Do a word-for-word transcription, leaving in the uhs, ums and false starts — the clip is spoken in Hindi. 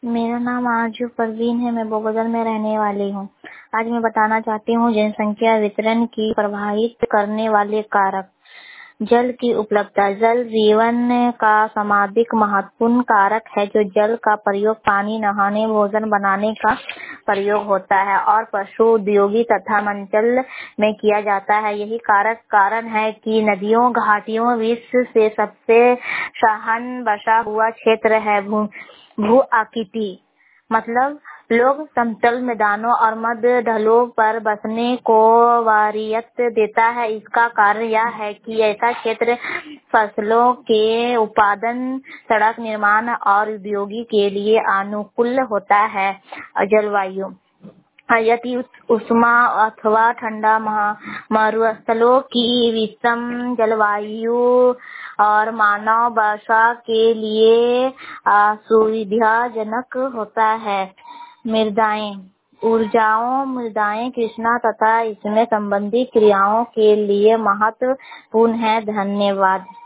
मेरा नाम आरजू परवीन है। मैं बोगदल में रहने वाली हूँ। आज मैं बताना चाहती हूँ जनसंख्या वितरण की प्रभावित करने वाले कारक। जल की उपलब्धता। जल जीवन का सर्वाधिक महत्वपूर्ण कारक है। जो जल का प्रयोग पानी नहाने, भोजन बनाने का प्रयोग होता है और पशु उद्योगी तथा मंचल में किया जाता है। यही कारक कारण है कि नदियों, घाटियों विश्व से सबसे सघन बसा हुआ क्षेत्र है। भू भू आकृति मतलब लोग समतल मैदानों और मध्य ढलों पर बसने को वरीयत देता है। इसका कारण यह है कि ऐसा क्षेत्र फसलों के उत्पादन, सड़क निर्माण और उद्योगी के लिए अनुकूल होता है। जलवायु। यदि उष्मा अथवा ठंडा मरुस्थलों की विषम जलवायु और मानव बसा के लिए असुविधाजनक होता है। मृदाएं। ऊर्जाओं मृदाएं कृषि तथा इसमें संबंधित क्रियाओं के लिए महत्वपूर्ण है। धन्यवाद।